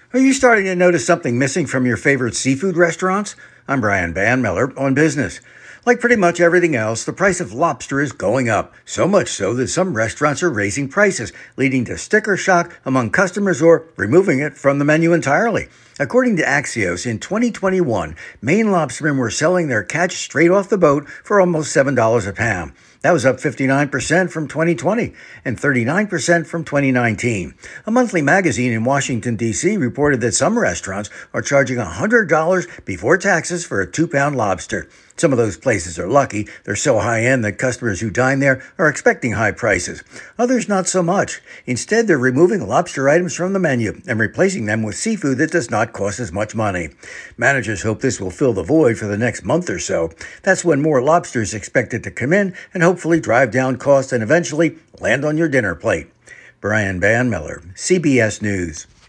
Are you starting to notice something missing from your favorite seafood restaurants? I'm Brian Banmiller on Business. Like pretty much everything else, the price of lobster is going up, so much so that some restaurants are raising prices, leading to sticker shock among customers or removing it from the menu entirely. According to Axios, in 2021, Maine lobstermen were selling their catch straight off the boat for almost $7 a pound. That was up 59% from 2020 and 39% from 2019. A monthly magazine in Washington, D.C. reported that some restaurants are charging $100 before taxes for a 2-pound lobster. Some of those places are lucky. They're so high-end that customers who dine there are expecting high prices. Others not so much. Instead, they're removing lobster items from the menu and replacing them with seafood that does not cost as much money. Managers hope this will fill the void for the next month or so. That's when more lobster is expected to come in and hopefully drive down costs and eventually land on your dinner plate. Brian Banmiller, CBS News.